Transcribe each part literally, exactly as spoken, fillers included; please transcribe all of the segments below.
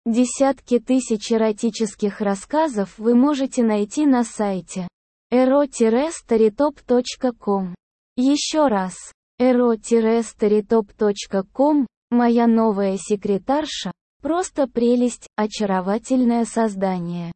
Десятки тысяч эротических рассказов вы можете найти на сайте эро старитоп точка ком. Еще раз, эро старитоп точка ком, моя новая секретарша, просто прелесть, очаровательное создание.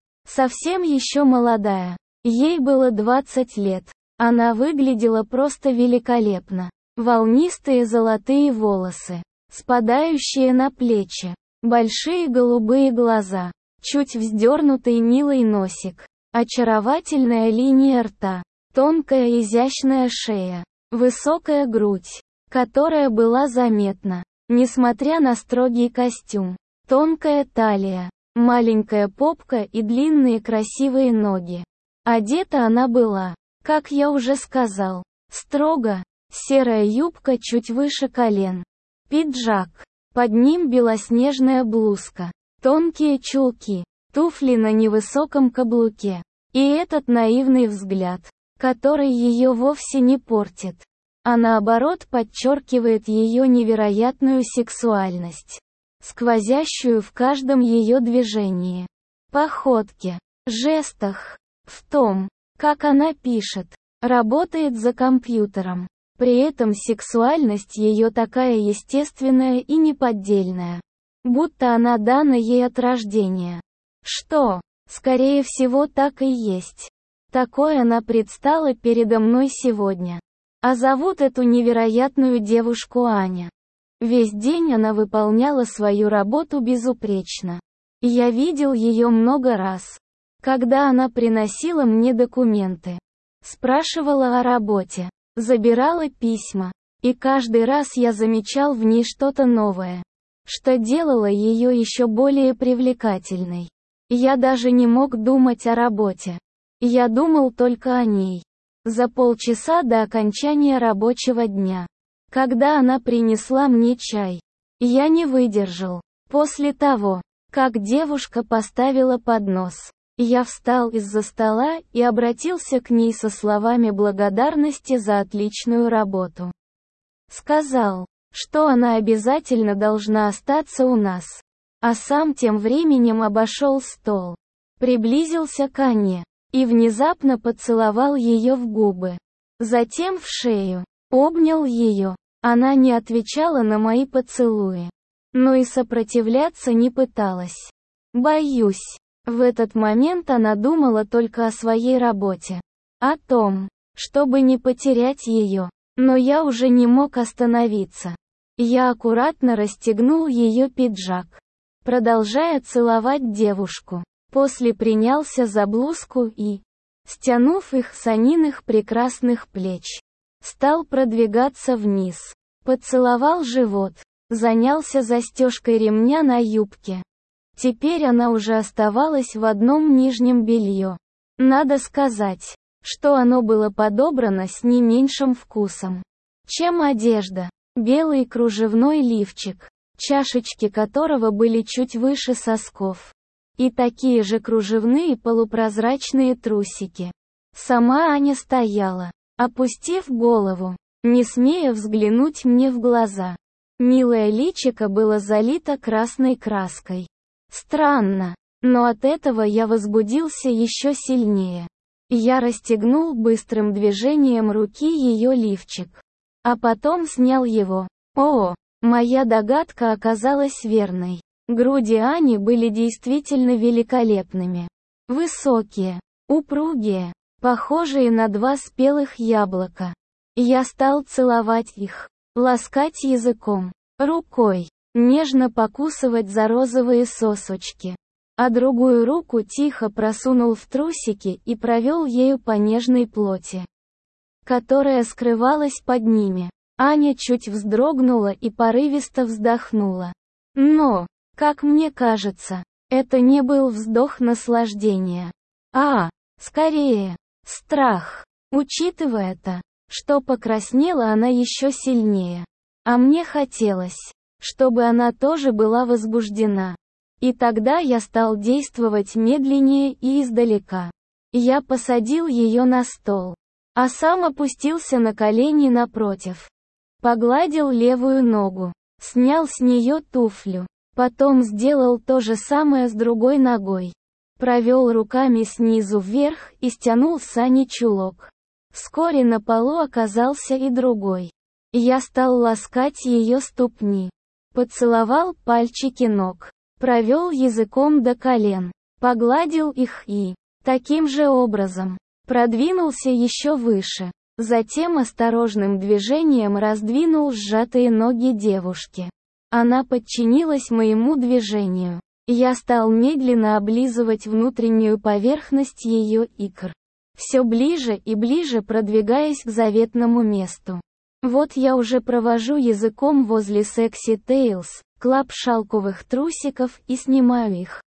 Совсем еще молодая. Ей было двадцать лет. Она выглядела просто великолепно. Волнистые золотые волосы, спадающие на плечи, большие голубые глаза, чуть вздернутый милый носик, очаровательная линия рта, тонкая изящная шея, высокая грудь, которая была заметна, несмотря на строгий костюм, тонкая талия, маленькая попка и длинные красивые ноги. Одета она была, как я уже сказал, строго, серая юбка чуть выше колен, пиджак, под ним белоснежная блузка, тонкие чулки, туфли на невысоком каблуке, и этот наивный взгляд, который ее вовсе не портит, а наоборот подчеркивает ее невероятную сексуальность, сквозящую в каждом ее движении, походке, жестах, в том, как она пишет, работает за компьютером. При этом сексуальность ее такая естественная и неподдельная, будто она дана ей от рождения. Что, скорее всего, так и есть. Такой она предстала передо мной сегодня. А зовут эту невероятную девушку Аня. Весь день она выполняла свою работу безупречно. Я видел ее много раз. Когда она приносила мне документы, спрашивала о работе, забирала письма, и каждый раз я замечал в ней что-то новое, что делало ее еще более привлекательной. Я даже не мог думать о работе. Я думал только о ней. За полчаса до окончания рабочего дня, когда она принесла мне чай, я не выдержал. После того, как девушка поставила поднос, я встал из-за стола и обратился к ней со словами благодарности за отличную работу. Сказал, что она обязательно должна остаться у нас. А сам тем временем обошел стол, приблизился к Ане и внезапно поцеловал ее в губы. Затем в шею, обнял ее. Она не отвечала на мои поцелуи, но и сопротивляться не пыталась. Боюсь. В этот момент она думала только о своей работе. О том, чтобы не потерять ее. Но я уже не мог остановиться. Я аккуратно расстегнул ее пиджак, продолжая целовать девушку. После принялся за блузку и, стянув их с Аниных прекрасных плеч, стал продвигаться вниз. Поцеловал живот, занялся застежкой ремня на юбке. Теперь она уже оставалась в одном нижнем белье. Надо сказать, что оно было подобрано с не меньшим вкусом, чем одежда. Белый кружевной лифчик, чашечки которого были чуть выше сосков. И такие же кружевные полупрозрачные трусики. Сама Аня стояла, опустив голову, не смея взглянуть мне в глаза. Милое личико было залито красной краской. Странно, но от этого я возбудился еще сильнее. Я расстегнул быстрым движением руки ее лифчик, а потом снял его. О, моя догадка оказалась верной. Груди Ани были действительно великолепными. Высокие, упругие, похожие на два спелых яблока. Я стал целовать их, ласкать языком, рукой, нежно покусывать за розовые сосочки, а другую руку тихо просунул в трусики и провел ею по нежной плоти, которая скрывалась под ними. Аня чуть вздрогнула и порывисто вздохнула. Но, как мне кажется, это не был вздох наслаждения. А, скорее, страх. Учитывая то, что покраснела она еще сильнее. А мне хотелось, чтобы она тоже была возбуждена. И тогда я стал действовать медленнее и издалека. Я посадил ее на стол, а сам опустился на колени напротив. Погладил левую ногу, снял с нее туфлю, Потом сделал то же самое с другой ногой. Провел руками снизу вверх и стянул с Ани чулок. Вскоре на полу оказался и другой. Я стал ласкать ее ступни. Поцеловал пальчики ног. Провел языком до колен. Погладил их и, таким же образом, продвинулся еще выше. Затем осторожным движением раздвинул сжатые ноги девушки. Она подчинилась моему движению. Я стал медленно облизывать внутреннюю поверхность ее икр. Все ближе и ближе продвигаясь к заветному месту. Вот я уже провожу языком возле секси тейлс, клап шелковых трусиков и снимаю их.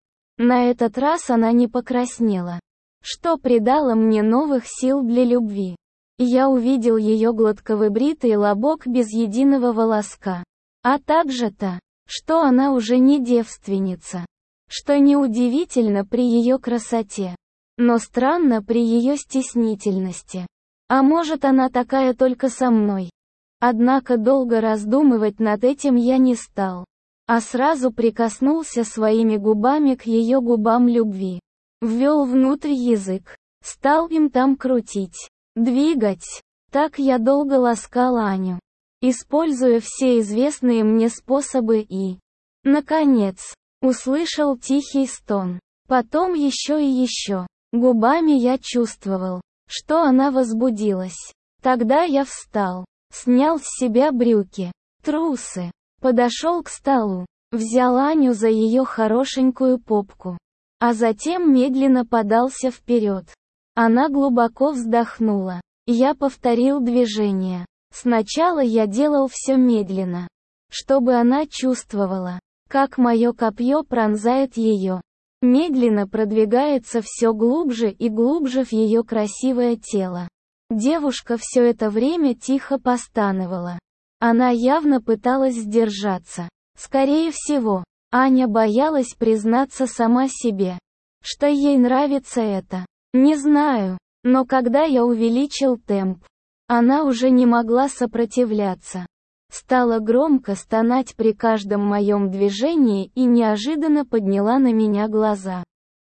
На этот раз она не покраснела, что придало мне новых сил для любви. Я увидел ее гладко выбритый лобок без единого волоска. А также то, что она уже не девственница. Что неудивительно при ее красоте. Но странно при ее стеснительности. А может, она такая только со мной? Однако долго раздумывать над этим я не стал. А сразу прикоснулся своими губами к ее губам любви. Ввел внутрь язык. Стал им там крутить. Двигать. Так я долго ласкал Аню. Используя все известные мне способы и, наконец, услышал тихий стон. Потом еще и еще. Губами я чувствовал, что она возбудилась. Тогда я встал, снял с себя брюки, трусы, подошел к столу, взял Аню за ее хорошенькую попку, а затем медленно подался вперед. Она глубоко вздохнула. Я повторил движение. Сначала я делал все медленно, чтобы она чувствовала, как мое копье пронзает ее. Медленно продвигается все глубже и глубже в ее красивое тело. Девушка все это время тихо постановала. Она явно пыталась сдержаться. Скорее всего, Аня боялась признаться сама себе, что ей нравится это. Не знаю, но когда я увеличил темп, она уже не могла сопротивляться. Стала громко стонать при каждом моем движении и неожиданно подняла на меня глаза,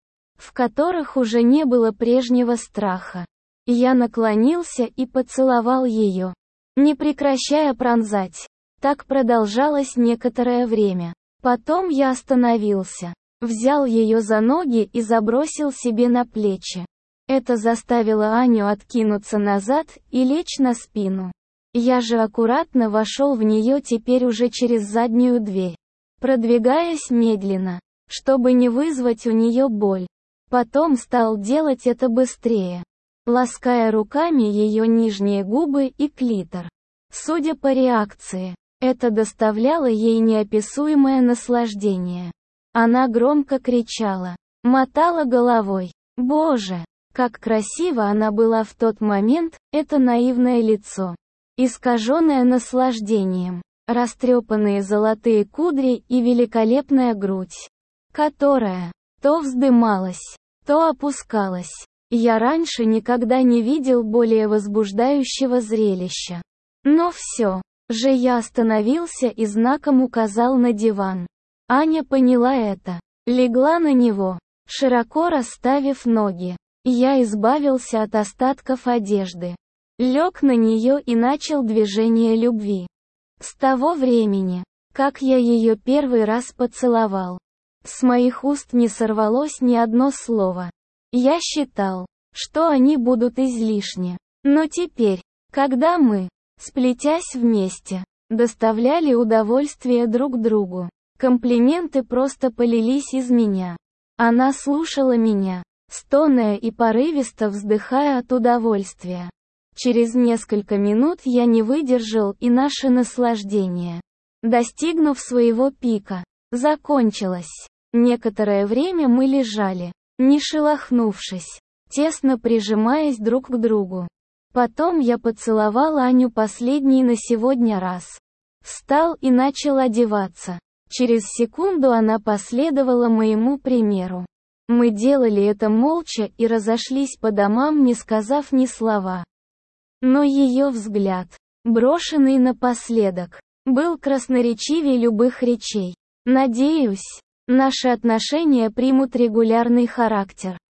в которых уже не было прежнего страха. Я наклонился и поцеловал ее, не прекращая пронзать. Так продолжалось некоторое время. Потом я остановился, взял ее за ноги и забросил себе на плечи. Это заставило Аню откинуться назад и лечь на спину. Я же аккуратно вошел в нее теперь уже через заднюю дверь, продвигаясь медленно, чтобы не вызвать у нее боль. Потом стал делать это быстрее, лаская руками ее нижние губы и клитор. Судя по реакции, это доставляло ей неописуемое наслаждение. Она громко кричала, мотала головой. Боже, как красиво она была в тот момент, это наивное лицо, искаженное наслаждением, растрепанные золотые кудри и великолепная грудь, которая то вздымалась, то опускалась. Я раньше никогда не видел более возбуждающего зрелища. Но все же я остановился и знаком указал на диван. Аня поняла это, легла на него, широко расставив ноги. Я избавился от остатков одежды, лег на нее и начал движение любви. С того времени, как я ее первый раз поцеловал, с моих уст не сорвалось ни одно слово. Я считал, что они будут излишни. Но теперь, когда мы, сплетясь вместе, доставляли удовольствие друг другу, комплименты просто полились из меня. Она слушала меня, стоная и порывисто вздыхая от удовольствия. Через несколько минут я не выдержал, и наше наслаждение, достигнув своего пика, закончилось. Некоторое время мы лежали, не шелохнувшись, тесно прижимаясь друг к другу. Потом я поцеловал Аню последний на сегодня раз. Встал и начал одеваться. Через секунду она последовала моему примеру. Мы делали это молча и разошлись по домам, не сказав ни слова. Но ее взгляд, брошенный напоследок, был красноречивее любых речей. Надеюсь, наши отношения примут регулярный характер.